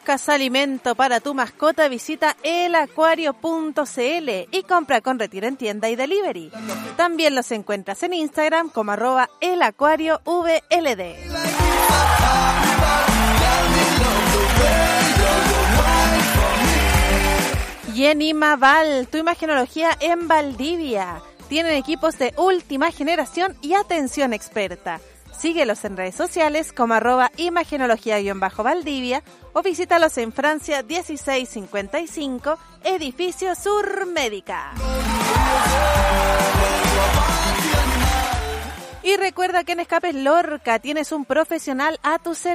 buscas alimento para tu mascota, visita elacuario.cl y compra con retiro en tienda y delivery. También los encuentras en Instagram como @elacuariovld. Y en Imaval, tu imagenología en Valdivia. Tienen equipos de última generación y atención experta. Síguelos en redes sociales como @imagenología_Valdivia o visítalos en Francia 1655, edificio Sur Médica. Y recuerda que en Escapes Lorca tienes un profesional a tu servicio.